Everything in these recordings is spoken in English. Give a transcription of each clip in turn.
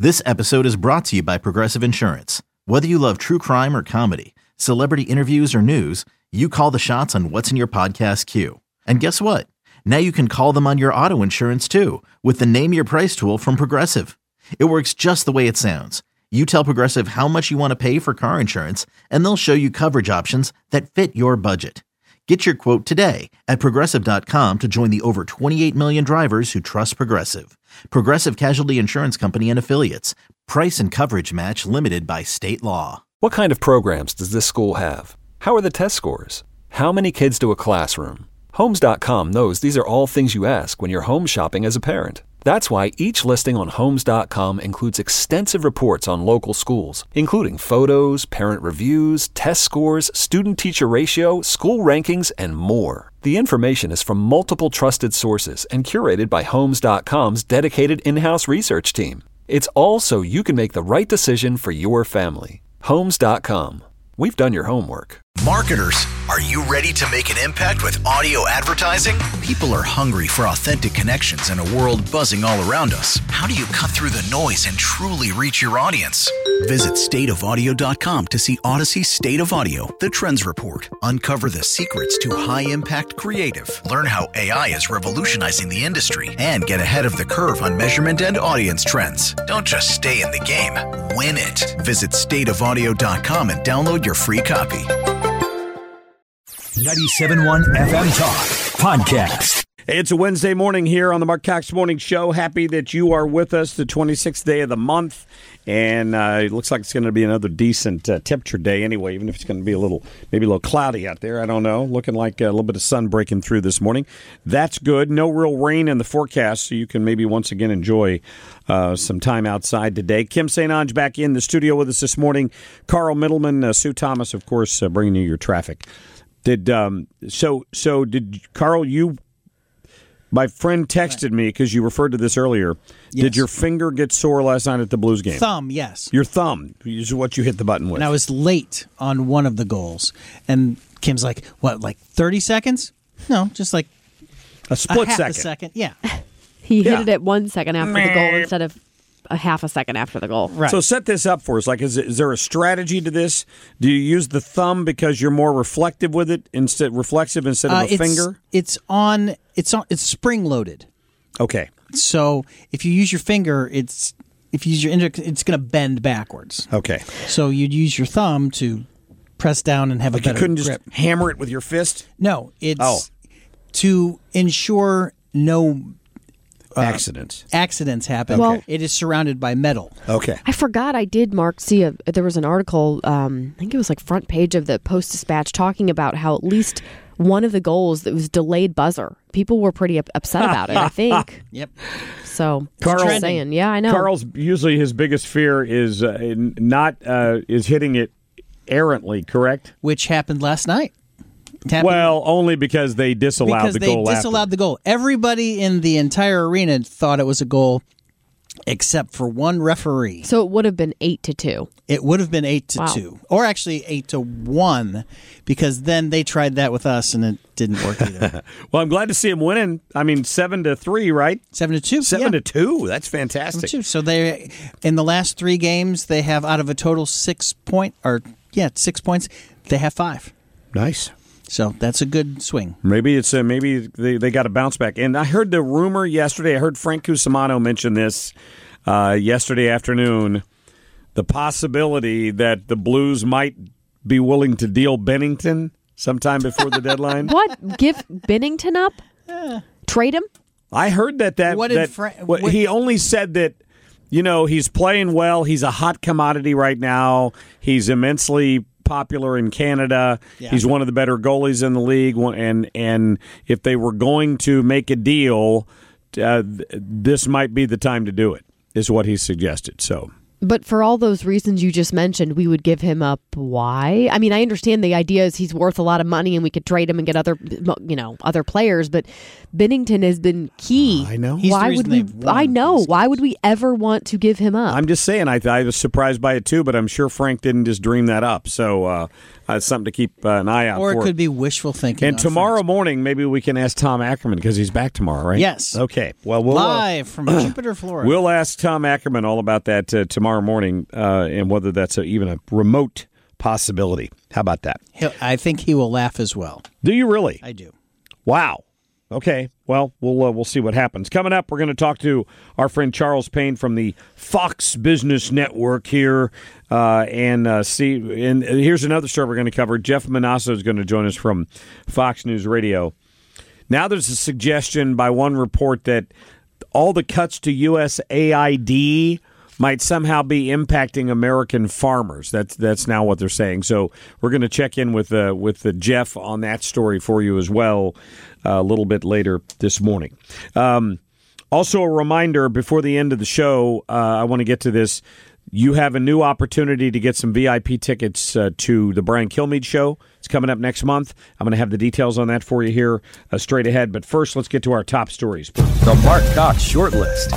This episode is brought to you by Progressive Insurance. Whether you love true crime or comedy, celebrity interviews or news, you call the shots on what's in your podcast queue. And guess what? Now you can call them on your auto insurance too with the Name Your Price tool from Progressive. It works just the way it sounds. You tell Progressive how much you want to pay for car insurance, and they'll show you coverage options that fit your budget. Get your quote today at Progressive.com to join the over 28 million drivers who trust Progressive. Progressive Casualty Insurance Company and Affiliates. Price and coverage match limited by state law. What kind of programs does this school have? How are the test scores? How many kids to a classroom? Homes.com knows these are all things you ask when you're home shopping as a parent. That's why each listing on Homes.com includes extensive reports on local schools, including photos, parent reviews, test scores, student-teacher ratio, school rankings, and more. The information is from multiple trusted sources and curated by Homes.com's dedicated in-house research team. It's all so you can make the right decision for your family. Homes.com. We've done your homework. Marketers, are you ready to make an impact with audio advertising? People are hungry for authentic connections in a world buzzing all around us. How do you cut through the noise and truly reach your audience? Visit stateofaudio.com to see Odyssey's State of Audio, the Trends Report. Uncover the secrets to high-impact creative. Learn how AI is revolutionizing the industry and get ahead of the curve on measurement and audience trends. Don't just stay in the game, win it. Visit stateofaudio.com and download your free copy. 97.1 FM Talk Podcast. It's a Wednesday morning here on the Mark Cox Morning Show. Happy that you are with us, the 26th day of the month. And it looks like it's going to be another decent temperature day anyway, even if it's going to be maybe a little cloudy out there. I don't know. Looking like a little bit of sun breaking through this morning. That's good. No real rain in the forecast, so you can maybe once again enjoy some time outside today. Kim St. Ange back in the studio with us this morning. Carl Middleman, Sue Thomas, of course, bringing you your traffic. Did Carl, my friend texted me because you referred to this earlier. Yes. Did your finger get sore last night at the Blues game? Thumb, yes. Your thumb is what you hit the button with. And I was late on one of the goals. And Kim's like, what, like 30 seconds? No, just like a split half second. A second, yeah. He hit it at 1 second after the goal instead of a half a second after the goal. Right. So set this up for us. Like, is there a strategy to this? Do you use the thumb because you're more reflective with it reflexive instead of a finger? It's spring loaded. Okay. So if you use your finger, if you use your index, it's going to bend backwards. Okay. So you'd use your thumb to press down and have a better grip. You couldn't just hammer it with your fist? No, it's to ensure no accidents happen. Well, it is surrounded by metal. Okay. I forgot I did, Mark, see there was an article, I think it was like front page of the Post-Dispatch, talking about how at least one of the goals that was delayed buzzer. People were pretty upset about it, I think. Yep. So, Carl, saying, yeah, I know. Carl's usually his biggest fear is is hitting it errantly, correct? Which happened last night. Well, only because they disallowed the goal. Because they disallowed the goal. Everybody in the entire arena thought it was a goal, except for one referee. So it would have been 8-2. It would have been 8-2, or actually 8-1, because then they tried that with us and it didn't work either. Well, I'm glad to see them winning. I mean, 7-3, right? 7-2. 7-2. That's fantastic. 7-2. So they, in the last 3 games, they have out of a total 6 points. They have 5. Nice. So that's a good swing. Maybe it's maybe they got to bounce back. And I heard the rumor yesterday. I heard Frank Cusimano mention this yesterday afternoon. The possibility that the Blues might be willing to deal Bennington sometime before the deadline. What? Give Bennington up? Trade him? I heard he only said that. You know, he's playing well. He's a hot commodity right now. He's immensely popular in Canada. Yeah. He's one of the better goalies in the league. And if they were going to make a deal, this might be the time to do it, is what he suggested. So But for all those reasons you just mentioned, we would give him up. Why? I mean, I understand the idea is he's worth a lot of money and we could trade him and get other players, but Binnington has been key. I know. He's Why the would reason we? they've won I know. these Why games. would we ever want to give him up? I'm just saying, I was surprised by it too, but I'm sure Frank didn't just dream that up. So it's something to keep an eye out Or for. it could be wishful thinking. And on tomorrow Frank's morning, maybe we can ask Tom Ackerman because he's back tomorrow, right? Yes. Okay. Well, we'll live from Jupiter, Florida. we'll ask Tom Ackerman all about that tomorrow morning and whether that's even a remote possibility. How about that? I think he will laugh as well. Do you really? I do. Wow. Okay. Well, we'll see what happens. Coming up, we're going to talk to our friend Charles Payne from the Fox Business Network here, and see. And here's another story we're going to cover. Jeff Manasso is going to join us from Fox News Radio. Now, there's a suggestion by one report that all the cuts to USAID might somehow be impacting American farmers. That's now what they're saying. So we're going to check in with Jeff on that story for you as well a little bit later this morning. Also, a reminder before the end of the show, I want to get to this. You have a new opportunity to get some VIP tickets to the Brian Kilmeade Show. It's coming up next month. I'm going to have the details on that for you here straight ahead. But first, let's get to our top stories. The Mark Cox Shortlist.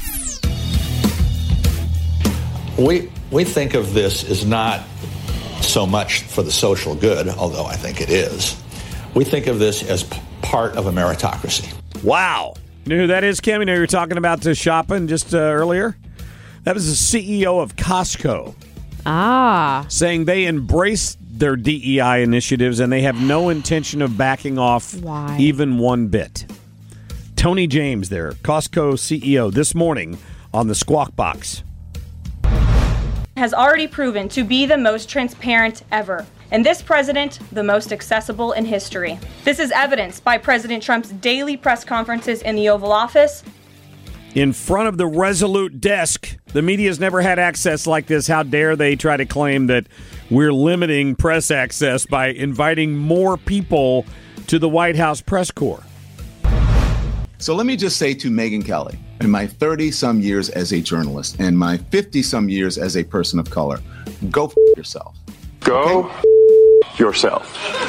We think of this as not so much for the social good, although I think it is. We think of this as part of a meritocracy. Wow. You know who that is, Kim? You know you were talking about shopping just earlier? That was the CEO of Costco saying they embrace their DEI initiatives and they have no intention of backing off even one bit. Tony James there, Costco CEO, this morning on the Squawk Box. Has already proven to be the most transparent ever. And this president, the most accessible in history. This is evidenced by President Trump's daily press conferences in the Oval Office. In front of the Resolute desk, the media's never had access like this. How dare they try to claim that we're limiting press access by inviting more people to the White House press corps? So let me just say to Megyn Kelly, in my 30-some years as a journalist and my 50-some years as a person of color, go yourself. Go yourself.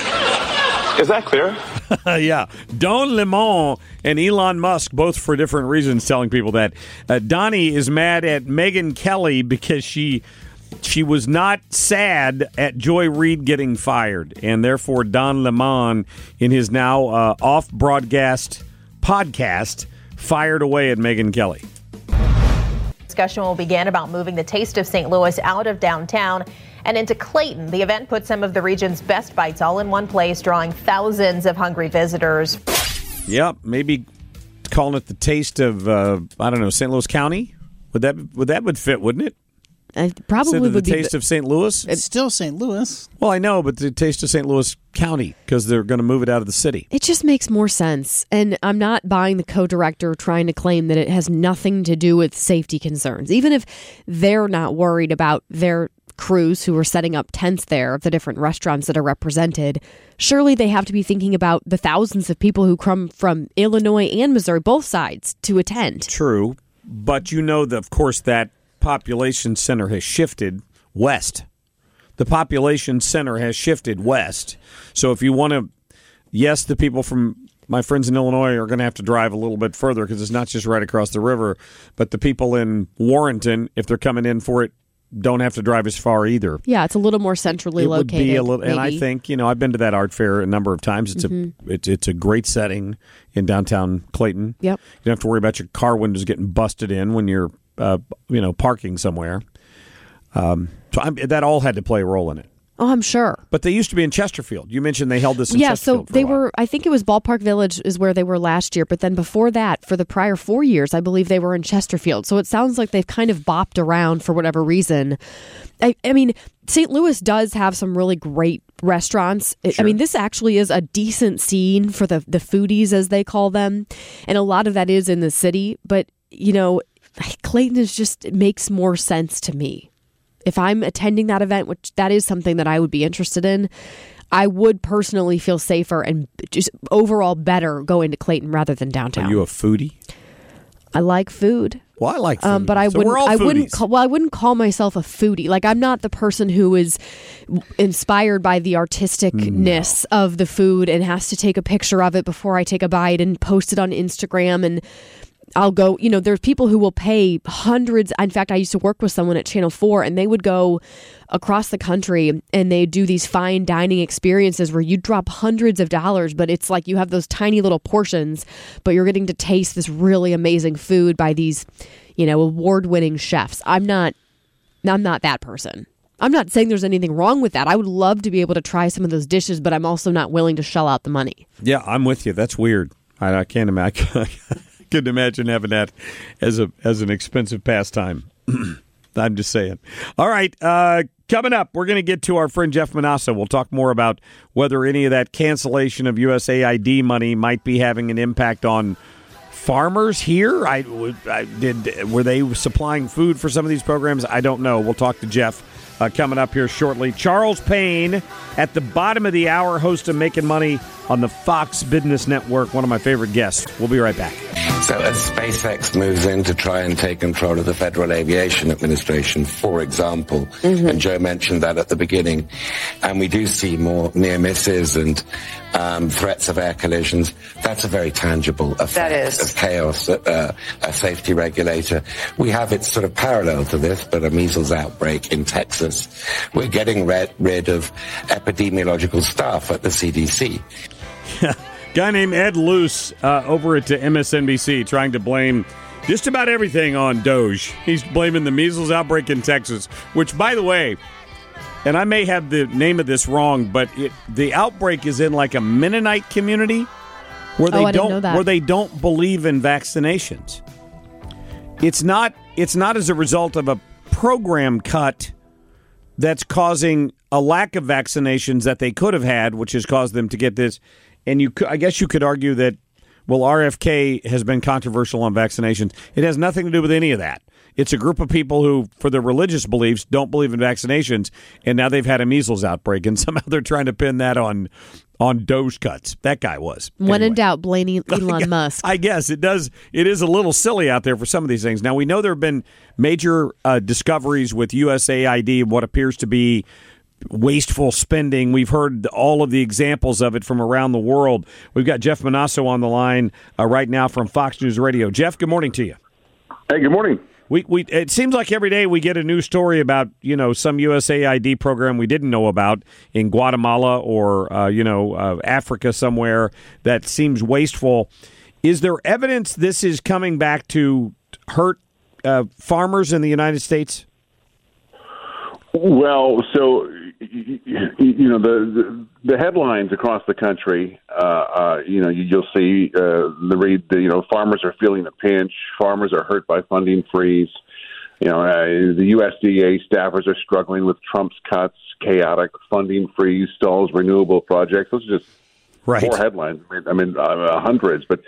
Is that clear? Yeah. Don Lemon and Elon Musk, both for different reasons, telling people that. Donnie is mad at Megyn Kelly because she was not sad at Joy Reid getting fired. And therefore, Don Lemon, in his now off-broadcast podcast, fired away at Megyn Kelly. Discussion will begin about moving the Taste of St. Louis out of downtown and into Clayton. The event puts some of the region's best bites all in one place, drawing thousands of hungry visitors. Yep, maybe calling it the Taste of St. Louis County. Would fit, wouldn't it? Probably would would be the be Taste of St. Louis. It's still St. Louis. Well, I know, but the Taste of St. Louis County because they're going to move it out of the city. It just makes more sense. And I'm not buying the co-director trying to claim that it has nothing to do with safety concerns. Even if they're not worried about their crews who are setting up tents there of the different restaurants that are represented, surely they have to be thinking about the thousands of people who come from Illinois and Missouri, both sides, to attend. True. But you know, of course, that population center has shifted west. The population center has shifted west. So if you want to, yes, the people from my friends in Illinois are going to have to drive a little bit further because it's not just right across the river, but the people in Warrenton, if they're coming in for it, don't have to drive as far either. Yeah, it's a little more centrally it located. Would be a little, and maybe. I think, I've been to that art fair a number of times. It's it's a great setting in downtown Clayton. Yep. You don't have to worry about your car windows getting busted in when you're parking somewhere. That all had to play a role in it. Oh, I'm sure. But they used to be in Chesterfield. You mentioned they held this in Chesterfield. So they were, I think it was Ballpark Village is where they were last year. But then before that, for the prior 4 years, I believe they were in Chesterfield. So it sounds like they've kind of bopped around for whatever reason. I mean, St. Louis does have some really great restaurants. Sure. I mean, this actually is a decent scene for the foodies, as they call them. And a lot of that is in the city. But, Clayton it makes more sense to me. If I'm attending that event, which that is something that I would be interested in, I would personally feel safer and just overall better going to Clayton rather than downtown. Are you a foodie? I like food. Well, I like food. But I So we're all wouldn't. foodies. I wouldn't call myself a foodie. Like, I'm not the person who is inspired by the artisticness of the food and has to take a picture of it before I take a bite and post it on Instagram. And I'll go, there's people who will pay hundreds. In fact, I used to work with someone at Channel 4, and they would go across the country and they do these fine dining experiences where you drop hundreds of dollars, but it's like you have those tiny little portions, but you're getting to taste this really amazing food by these, award-winning chefs. I'm not that person. I'm not saying there's anything wrong with that. I would love to be able to try some of those dishes, but I'm also not willing to shell out the money. Yeah, I'm with you. That's weird. I can't imagine. Couldn't imagine having that as an expensive pastime. I'm just saying. All right, coming up, we're going to get to our friend Jeff Manasseh. We'll talk more about whether any of that cancellation of USAID money might be having an impact on farmers here. Were they supplying food for some of these programs? I don't know. We'll talk to Jeff coming up here shortly. Charles Payne at the bottom of the hour, host of Making Money on the Fox Business Network, one of my favorite guests. We'll be right back. So as SpaceX moves in to try and take control of the Federal Aviation Administration, for example, and Joe mentioned that at the beginning, and we do see more near misses and threats of air collisions, that's a very tangible effect of chaos at a safety regulator. We have it sort of parallel to this, but a measles outbreak in Texas. We're getting rid of epidemiological staff at the CDC. Guy named Ed Luce over at MSNBC trying to blame just about everything on Doge. He's blaming the measles outbreak in Texas, which, by the way, and I may have the name of this wrong, but the outbreak is in like a Mennonite community where they don't believe in vaccinations. It's not as a result of a program cut that's causing a lack of vaccinations that they could have had, which has caused them to get this. And I guess you could argue that, well, RFK has been controversial on vaccinations. It has nothing to do with any of that. It's a group of people who, for their religious beliefs, don't believe in vaccinations, and now they've had a measles outbreak, and somehow they're trying to pin that on Doge cuts. That guy was. When in doubt, blame Elon Musk. I guess it does. It is a little silly out there for some of these things. Now, we know there have been major discoveries with USAID, what appears to be wasteful spending. We've heard all of the examples of it from around the world. We've got Jeff Manasseh on the line right now from Fox News Radio. Jeff, good morning to you. Hey, good morning. It seems like every day we get a new story about, some USAID program we didn't know about in Guatemala or, Africa somewhere that seems wasteful. Is there evidence this is coming back to hurt farmers in the United States? Well, so the headlines across the country, you'll see farmers are feeling the pinch, farmers are hurt by funding freeze. The USDA staffers are struggling with Trump's cuts, chaotic funding freeze, stalls renewable projects. Those are just four headlines. I mean, hundreds, but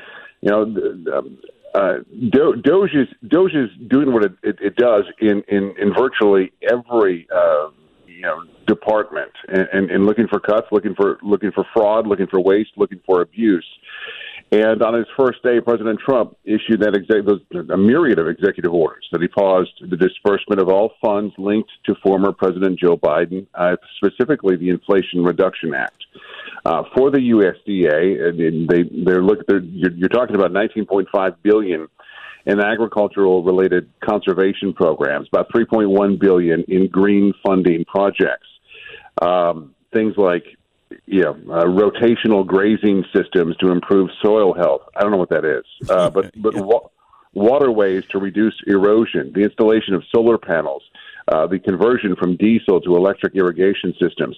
Doge is doing what it does in virtually every department, and looking for cuts, looking for fraud, looking for waste, looking for abuse. And on his first day, President Trump issued a myriad of executive orders that he paused the disbursement of all funds linked to former President Joe Biden, specifically the Inflation Reduction Act. For the USDA, and you're talking about $19.5 billion in agricultural-related conservation programs, about $3.1 billion in green funding projects. Things like rotational grazing systems to improve soil health. I don't know what that is, but waterways to reduce erosion, the installation of solar panels, the conversion from diesel to electric irrigation systems.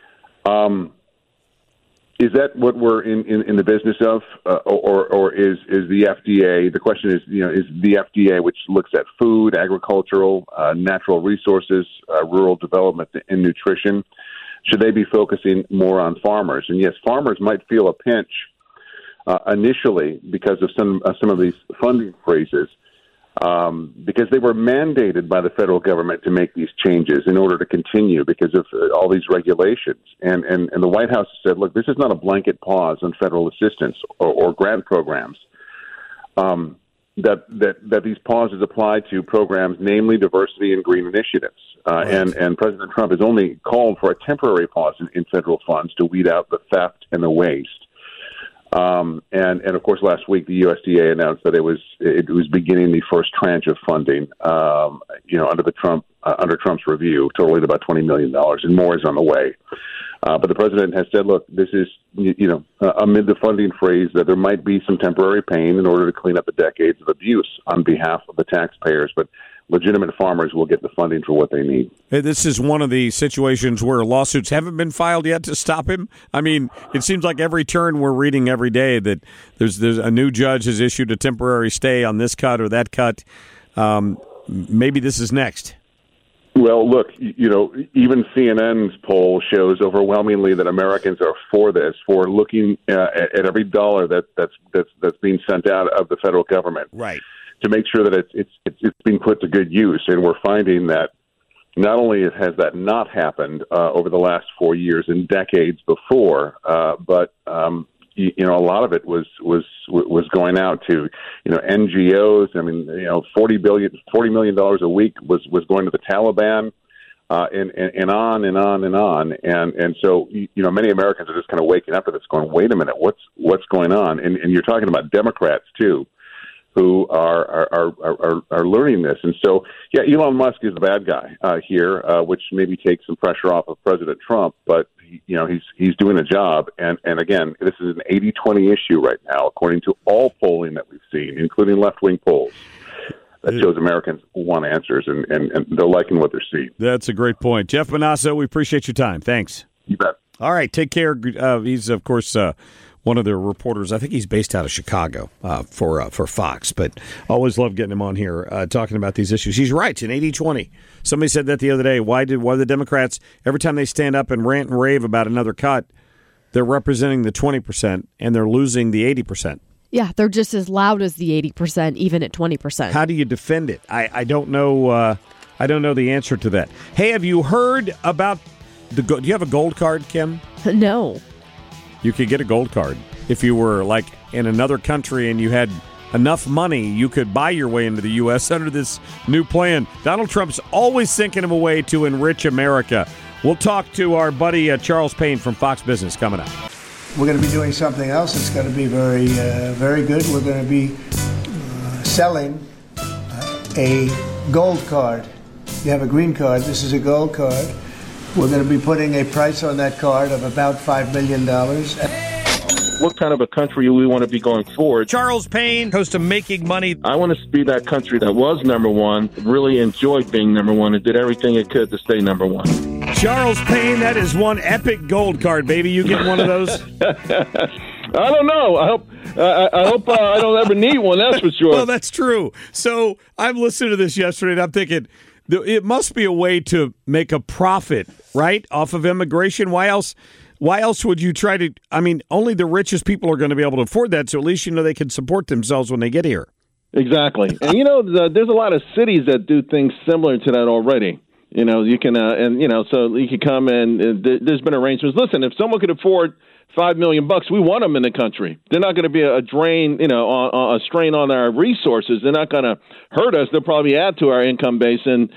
Is that what we're in the business of, or is the FDA? The question is, is the FDA, which looks at food, agricultural, natural resources, rural development, and nutrition, should they be focusing more on farmers? And yes, farmers might feel a pinch initially because of some of these funding freezes, because they were mandated by the federal government to make these changes in order to continue because of all these regulations. And the White House said, look, this is not a blanket pause on federal assistance or grant programs. that these pauses apply to programs, namely diversity and green initiatives. And President Trump has only called for a temporary pause in federal funds to weed out the theft and the waste. And of course, last week the USDA announced that it was beginning the first tranche of funding, under Trump's review, totaling about $20 million, and more is on the way. But the president has said, look, this is, amid the funding freeze, that there might be some temporary pain in order to clean up the decades of abuse on behalf of the taxpayers, but legitimate farmers will get the funding for what they need. This is one of the situations where lawsuits haven't been filed yet to stop him. I mean, it seems like every turn we're reading every day that there's a new judge has issued a temporary stay on this cut or that cut. Maybe this is next. Well, look, even CNN's poll shows overwhelmingly that Americans are for this, for looking at every dollar that's being sent out of the federal government, right, to make sure that it's being put to good use. And we're finding that not only has that not happened over the last 4 years and decades before, but a lot of it was going out to NGOs. I mean, $40 million a week was going to the Taliban, and on and on and on. And so many Americans are just kind of waking up to this, going, wait a minute, what's going on? And you're talking about Democrats too, who are learning this. And so, yeah, Elon Musk is the bad guy here, which maybe takes some pressure off of President Trump, but he's doing a job. And again, this is an 80-20 issue right now, according to all polling that we've seen, including left-wing polls. That shows Americans want answers, and they're liking what they're seeing. That's a great point. Jeff Manasso, we appreciate your time. Thanks. You bet. All right, take care. He's, of course, one of the reporters. I think he's based out of Chicago for Fox, but always love getting him on here talking about these issues. He's right. It's an 80-20. Somebody said that the other day. Why the Democrats, every time they stand up and rant and rave about another cut, they're representing the 20% and they're losing the 80%? Yeah, they're just as loud as the 80%, even at 20%. How do you defend it? I don't know. I don't know the answer to that. Hey, have you heard about do you have a gold card, Kim? No. You could get a gold card. If you were like in another country and you had enough money, you could buy your way into the U.S. under this new plan. Donald Trump's always thinking of a way to enrich America. We'll talk to our buddy Charles Payne from Fox Business coming up. We're going to be doing something else. It's going to be very, very good. We're going to be selling a gold card. You have a green card. This is a gold card. We're going to be putting a price on that card of about $5 million. What kind of a country we want to be going forward. Charles Payne, host of Making Money. I want to be that country that was number one, really enjoyed being number one, and did everything it could to stay number one. Charles Payne, that is one epic gold card, baby. You get one of those? I don't know. I hope I don't ever need one, that's for sure. Well, that's true. So I'm listening to this yesterday, and I'm thinking, it must be a way to make a profit, right, off of immigration. Why else would you try to? I mean, only the richest people are going to be able to afford that, so at least they can support themselves when they get here. Exactly. And, there's a lot of cities that do things similar to that already. You can, so you can come and there's been arrangements. Listen, if someone could afford $5 million, we want them in the country. They're not going to be a drain, a strain on our resources. They're not going to hurt us. They'll probably add to our income base. And,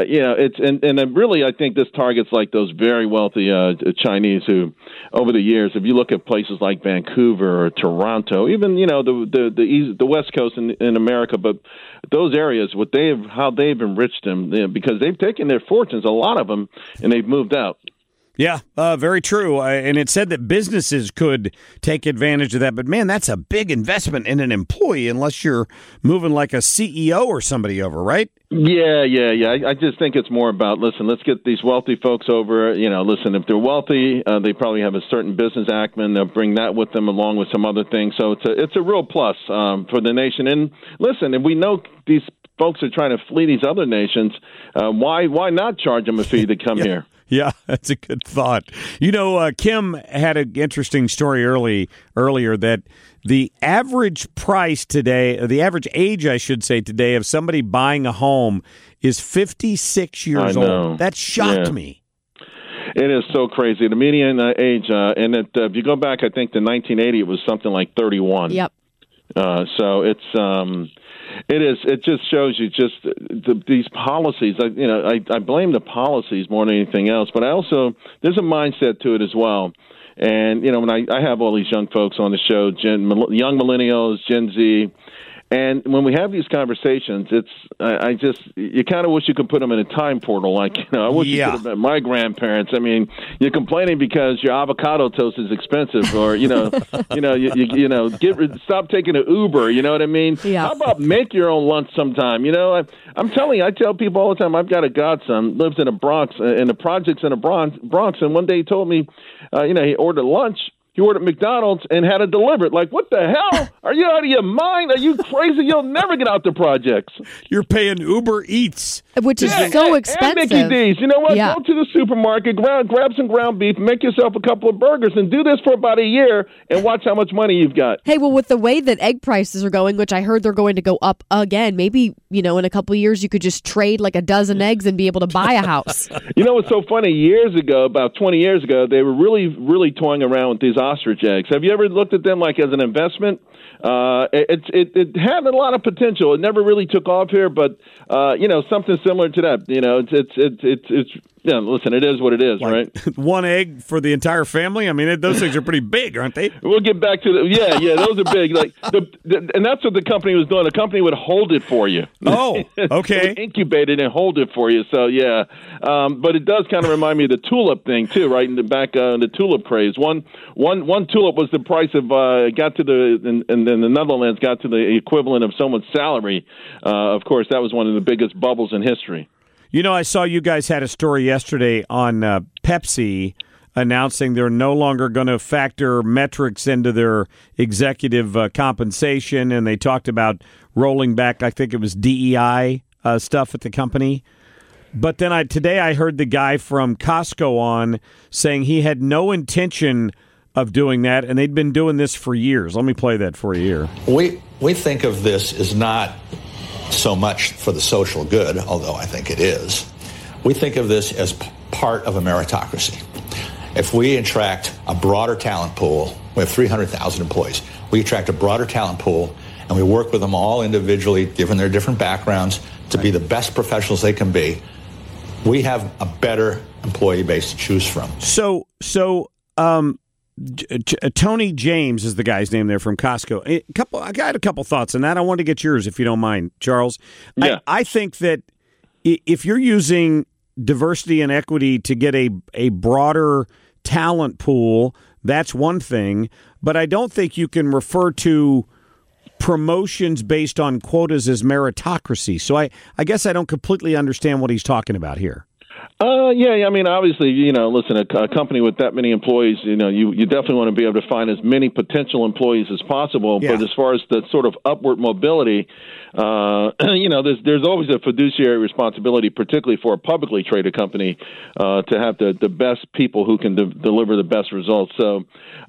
really, I think this targets like those very wealthy Chinese who, over the years, if you look at places like Vancouver or Toronto, even, the West Coast in America, but those areas, how they've enriched them, because they've taken their fortunes, a lot of them, and they've moved out. Yeah, very true. And it said that businesses could take advantage of that. But, man, that's a big investment in an employee unless you're moving like a CEO or somebody over, right? Yeah. I just think it's more about, listen, let's get these wealthy folks over. Listen, if they're wealthy, they probably have a certain business acumen. They'll bring that with them along with some other things. So it's a real plus for the nation. And, listen, if we know these folks are trying to flee these other nations, why not charge them a fee to come here? Yeah, that's a good thought. Kim had an interesting story earlier that the average price today, the average age, I should say, today of somebody buying a home is 56 years old. That shocked me. It is so crazy. The median age, if you go back, I think to 1980, it was something like 31. Yep. So it just shows you just these policies. I blame the policies more than anything else, but there's a mindset to it as well. And, when I have all these young folks on the show, young millennials, Gen Z, and when we have these conversations, you kind of wish you could put them in a time portal. Like, I wish you could have met my grandparents. I mean, you're complaining because your avocado toast is expensive, or stop taking an Uber. You know what I mean? Yeah. How about make your own lunch sometime? I'm telling you, I tell people all the time. I've got a godson lives in the Bronx, in the projects in the Bronx, and one day he told me, he ordered lunch. He ordered McDonald's and had it delivered. Like, what the hell? Are you out of your mind? Are you crazy? You'll never get out the projects. You're paying Uber Eats. Which is so expensive. And Mickey D's. You know what? Yeah. Go to the supermarket, grab some ground beef, make yourself a couple of burgers, and do this for about a year and watch how much money you've got. Hey, well, with the way that egg prices are going, which I heard they're going to go up again, maybe, in a couple of years you could just trade like a dozen eggs and be able to buy a house. What's so funny? Years ago, about 20 years ago, they were really, really toying around with these ostrich eggs. Have you ever looked at them like as an investment? It had a lot of potential. It never really took off here, but something similar to that. It's listen, it is what it is, right? One egg for the entire family. I mean, those things are pretty big, aren't they? We'll get back to those are big. Like and that's what the company was doing. The company would hold it for you. Oh, okay. It would incubate it and hold it for you. So but it does kind of remind me of the tulip thing too, right? In the back, the tulip craze. One tulip was the price of in the Netherlands got to the equivalent of someone's salary. Of course, that was one of the biggest bubbles in history. I saw you guys had a story yesterday on Pepsi announcing they're no longer going to factor metrics into their executive compensation, and they talked about rolling back, I think it was DEI stuff at the company. But then today I heard the guy from Costco on saying he had no intention of doing that, and they'd been doing this for years. Let me play that for you here. We think of this as not so much for the social good, although I think it is. We think of this as part of a meritocracy. If we attract a broader talent pool, we have 300,000 employees, we attract a broader talent pool, and we work with them all individually, given their different backgrounds, to be the best professionals they can be, we have a better employee base to choose from. Tony James is the guy's name there from Costco. I got a couple thoughts on that. I want to get yours, if you don't mind, Charles. Yeah. I think that if you're using diversity and equity to get a broader talent pool, that's one thing. But I don't think you can refer to promotions based on quotas as meritocracy. So I guess I don't completely understand what he's talking about here. I mean, obviously, listen, a company with that many employees, you definitely want to be able to find as many potential employees as possible. Yeah. But as far as the sort of upward mobility, there's always a fiduciary responsibility, particularly for a publicly traded company, to have the best people who can deliver the best results. So,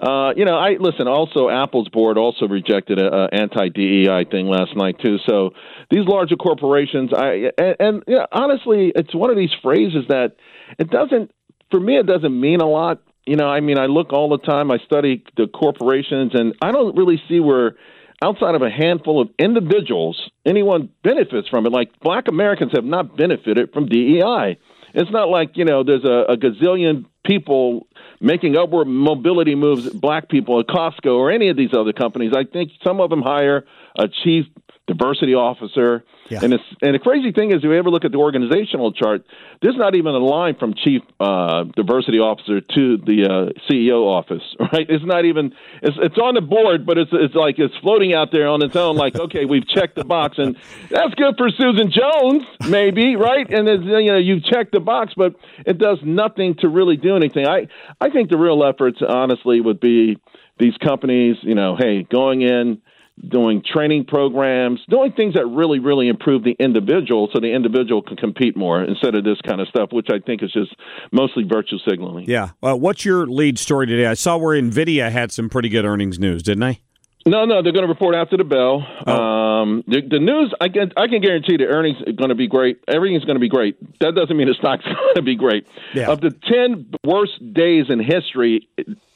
also Apple's board also rejected a anti-DEI thing last night too. So these larger corporations, honestly, it's one of these phrases that it doesn't mean a lot. I look all the time, I study the corporations, and I don't really see where, outside of a handful of individuals, anyone benefits from it. Like, Black Americans have not benefited from DEI. It's not like, there's a gazillion people making upward mobility moves, Black people at Costco or any of these other companies. I think some of them hire a chief diversity officer. Yeah. And the crazy thing is, if you ever look at the organizational chart, there's not even a line from chief diversity officer to the CEO office, right? It's not even, it's on the board, but it's like it's floating out there on its own, like, okay, we've checked the box, and that's good for Susan Jones, maybe, right? And you've checked the box, but it does nothing to really do anything. I think the real efforts, honestly, would be these companies, going in, doing training programs, doing things that really, really improve the individual so the individual can compete more instead of this kind of stuff, which I think is just mostly virtue signaling. Yeah. What's your lead story today? I saw where NVIDIA had some pretty good earnings news, didn't they? No, they're going to report after the bell. Oh. The news, I can guarantee the earnings are going to be great. Everything's going to be great. That doesn't mean the stock's going to be great. Yeah. Of the 10 worst days in history,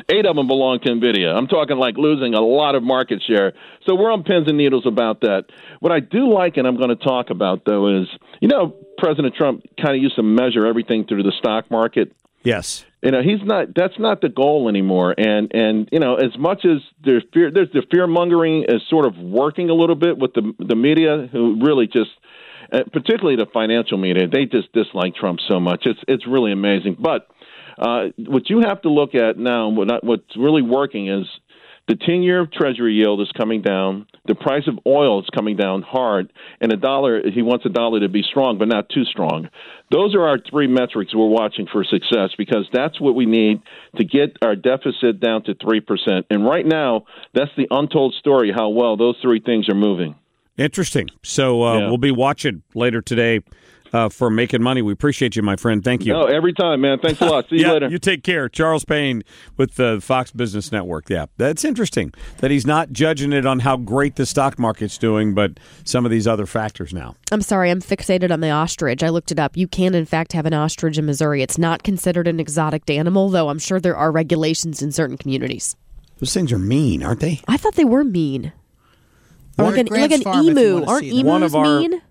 8 of them belong to NVIDIA. I'm talking like losing a lot of market share. So we're on pins and needles about that. What I do like, and I'm going to talk about, though, is, President Trump kind of used to measure everything through the stock market. Yes. That's not the goal anymore. And as much as there's the fear mongering is sort of working a little bit with the media, who really just, particularly the financial media, they just dislike Trump so much. It's really amazing. But what you have to look at now, what's really working is the 10-year Treasury yield is coming down. The price of oil is coming down hard. And he wants the dollar to be strong, but not too strong. Those are our 3 metrics we're watching for success, because that's what we need to get our deficit down to 3%. And right now, that's the untold story, how well those 3 things are moving. Interesting. So we'll be watching later today for Making Money. We appreciate you, my friend. Thank you. No, every time, man. Thanks a lot. See you later. You take care. Charles Payne with the Fox Business Network. Yeah, that's interesting that he's not judging it on how great the stock market's doing, but some of these other factors now. I'm sorry, I'm fixated on the ostrich. I looked it up. You can, in fact, have an ostrich in Missouri. It's not considered an exotic animal, though I'm sure there are regulations in certain communities. Those things are mean, aren't they? I thought they were mean. Like an emu. Aren't emus mean?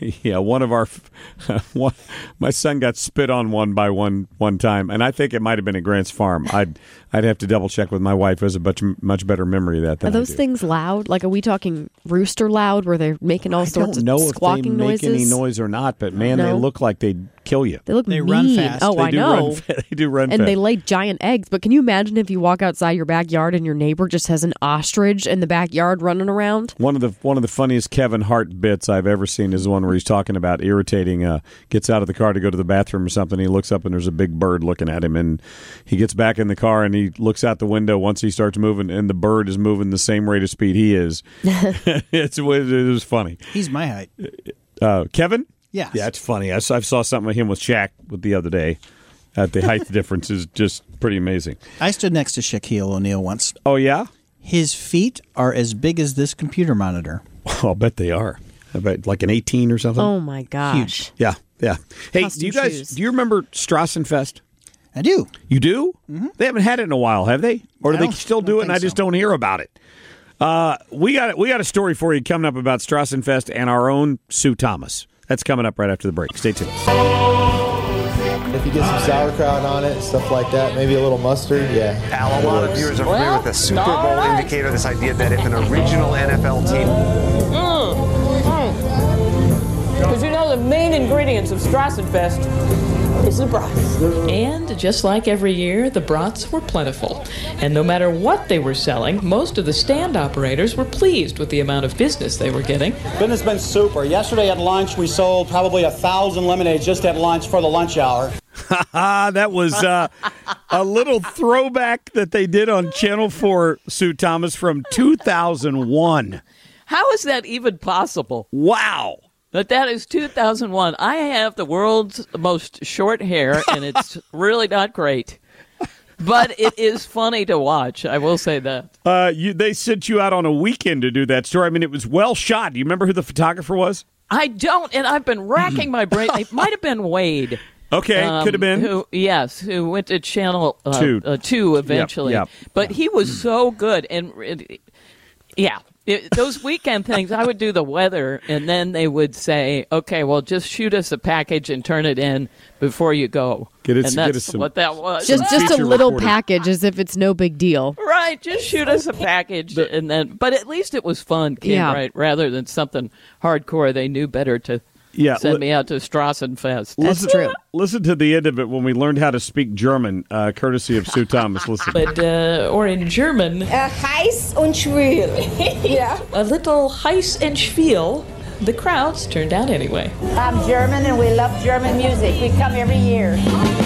My son got spit on one time, and I think it might have been at Grant's Farm. I'd have to double check with my wife. Has a much better memory of that than Are those I do. things loud? Like, are we talking rooster loud, where they're making all sorts of squawking noises? I don't know if they make any noise or not, but man, they look like they'd kill you. They look They mean. run fast. Oh, I know. They do run and fast. they lay giant eggs. But can you imagine if you walk outside your backyard and your neighbor just has an ostrich in the backyard running around? One of the funniest Kevin Hart bits I've ever seen is the one where he's talking about irritating. Gets out of the car to go to the bathroom or something. He looks up and there's a big bird looking at him, and he gets back in the car and he looks out the window once he starts moving, and the bird is moving the same rate of speed he is. It was funny. He's my height. Kevin? Yes. Yeah, it's funny. I saw something of him with Shaq the other day. The height difference is just pretty amazing. I stood next to Shaquille O'Neal once. Oh, yeah? His feet are as big as this computer monitor. Oh, I'll bet they are. I bet like an 18 or something. Oh, my gosh. Huge. Yeah. Hey, Custom do you remember Strassenfest? I do. You do? Mm-hmm. They haven't had it in a while, have they? Or do they still do it and I just don't hear about it? We got a story for you coming up about Strassenfest and our own Sue Thomas. That's coming up right after the break. Stay tuned. If you get some sauerkraut on it, stuff like that, maybe a little mustard, yeah. Al, a lot of viewers are familiar with the Super Bowl indicator, this idea that if an original NFL team... Because you know the main ingredients of Strassenfest is the brats. And just like every year, the brats were plentiful. And no matter what they were selling, most of the stand operators were pleased with the amount of business they were getting. Business has been super. Yesterday at lunch, we sold probably 1,000 lemonades just at lunch for the lunch hour. That was a little throwback that they did on Channel 4, Sue Thomas, from 2001. How is that even possible? Wow. But that is 2001. I have the world's most short hair, and it's really not great. But it is funny to watch. I will say that. They sent you out on a weekend to do that story. I mean, it was well shot. Do you remember who the photographer was? I don't, and I've been racking my brain. It might have been Wade. Okay, could have been. Who went to Channel 2 eventually. Yep. But he was so good. And, those weekend things, I would do the weather, and then they would say, okay, well, just shoot us a package and turn it in before you go. That's what that was. Just a little package, as if it's no big deal. Right, just shoot us a package, but at least it was fun, Kim, right? Rather than something hardcore, they knew better to send me out to Strassenfest. That's true. Listen to the end of it when we learned how to speak German, courtesy of Sue Thomas. Listen. But, or in German... heiß und schwül. Yeah. A little heiß and schwül. The crowds turned out anyway. I'm German and we love German music. We come every year.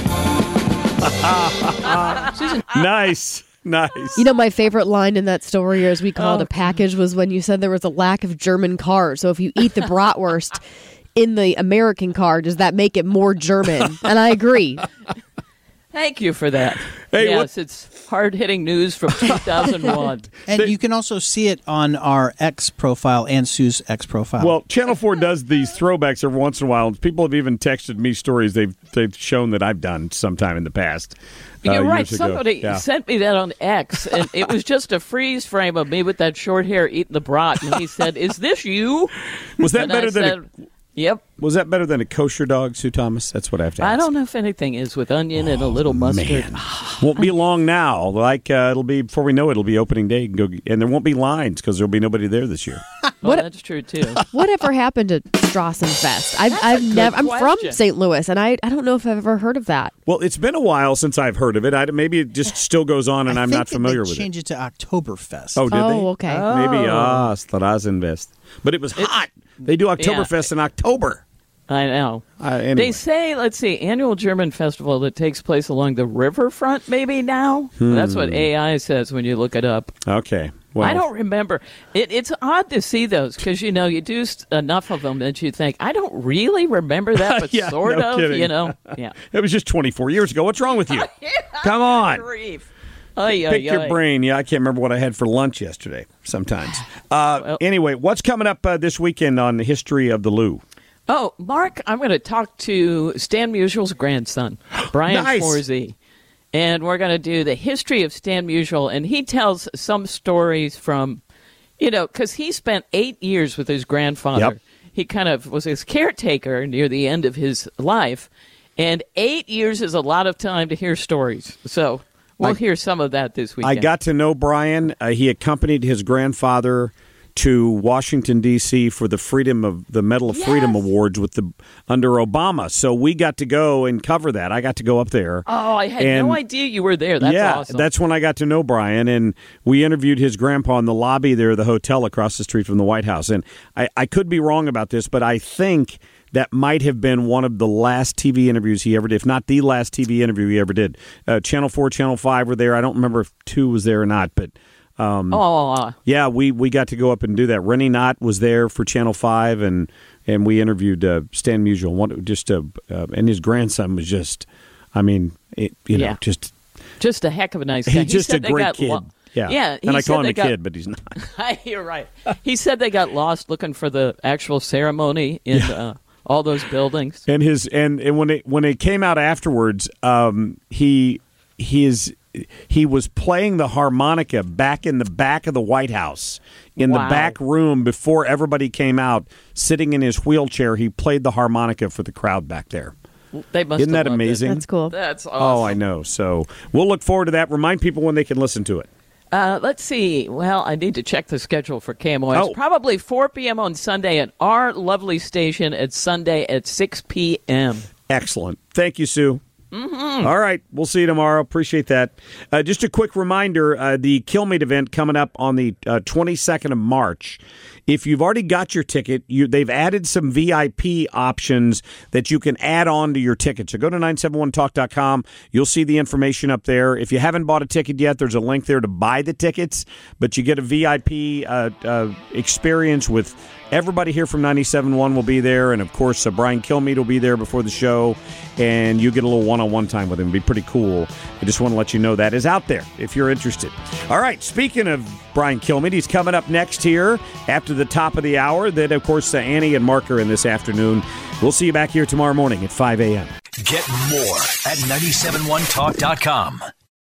Nice. You know, my favorite line in that story, as we call it a package, was when you said there was a lack of German cars. So if you eat the bratwurst in the American car, does that make it more German? And I agree. Thank you for that. Hey, yes, it's hard-hitting news from 2001. And you can also see it on our X profile and Sue's X profile. Well, Channel 4 does these throwbacks every once in a while. People have even texted me stories they've shown that I've done sometime in the past. You're right. Years ago. Somebody sent me that on X, and it was just a freeze frame of me with that short hair eating the brat. And he said, "Is this you?" Was that and better than? Yep. Was that better than a kosher dog, Sue Thomas? That's what I have to ask. I don't know if anything is with onion and a little mustard. Man. Won't be long now. Like it'll be before we know it. It'll be opening day, and there won't be lines because there'll be nobody there this year. Well, that's true too. Whatever happened to Strassenfest? I'm from St. Louis, and I don't know if I've ever heard of that. Well, it's been a while since I've heard of it. Maybe it just still goes on, and I'm not familiar with it. Change it to Oktoberfest. Oh, did they? Oh, okay. Maybe Strassenfest. But it was hot. They do Oktoberfest in October. I know. Anyway. They say, let's see, annual German festival that takes place along the riverfront maybe now. That's what AI says when you look it up. Okay. Well, I don't remember. It's odd to see those because, you do enough of them that you think, I don't really remember that, but yeah, sort no of, kidding. Yeah. It was just 24 years ago. What's wrong with you? Come on. Grief. Pick your brain. Yeah, I can't remember what I had for lunch yesterday sometimes. Anyway, what's coming up this weekend on the history of the Lou? Oh, Mark, I'm going to talk to Stan Musial's grandson, Brian Forzy. And we're going to do the history of Stan Musial. And he tells some stories from, because he spent 8 years with his grandfather. Yep. He kind of was his caretaker near the end of his life. And 8 years is a lot of time to hear stories. So we'll hear some of that this weekend. I got to know Brian. He accompanied his grandfather to Washington, D.C. for the Medal of Freedom Awards under Obama. So we got to go and cover that. I got to go up there. Oh, I had no idea you were there. That's awesome. That's when I got to know Brian, and we interviewed his grandpa in the lobby there, the hotel across the street from the White House. And I could be wrong about this, but I think that might have been one of the last TV interviews he ever did, if not the last TV interview he ever did. Channel 4, Channel 5 were there. I don't remember if 2 was there or not, but... yeah, we got to go up and do that. Rennie Knott was there for Channel 5, and we interviewed Stan Musial. And his grandson was just, just a heck of a nice guy. He's just a great kid. Yeah, and I call him a kid, but he's not. You're right. He said they got lost looking for the actual ceremony in all those buildings. And when it came out afterwards, he was playing the harmonica back in the back of the White House, in the back room before everybody came out, sitting in his wheelchair. He played the harmonica for the crowd back there. They must Isn't that amazing? That's cool. That's awesome. Oh, I know. So we'll look forward to that. Remind people when they can listen to it. Let's see. Well, I need to check the schedule for KMOX. Probably 4 p.m. on Sunday at our lovely station at Sunday at 6 p.m. Excellent. Thank you, Sue. Mm-hmm. All right. We'll see you tomorrow. Appreciate that. Just a quick reminder, the Killmeat event coming up on the 22nd of March. If you've already got your ticket, they've added some VIP options that you can add on to your ticket. So go to 971talk.com. You'll see the information up there. If you haven't bought a ticket yet, there's a link there to buy the tickets, but you get a VIP experience with everybody here from 97.1 will be there, and of course Brian Killmeat will be there before the show, and you get a little one-on-one time with him. It'll be pretty cool. I just want to let you know that is out there if you're interested. All right, speaking of Brian Killmeat, he's coming up next here after the top of the hour. Then, of course, Annie and Mark are in this afternoon. We'll see you back here tomorrow morning at 5 a.m. Get more at 971talk.com.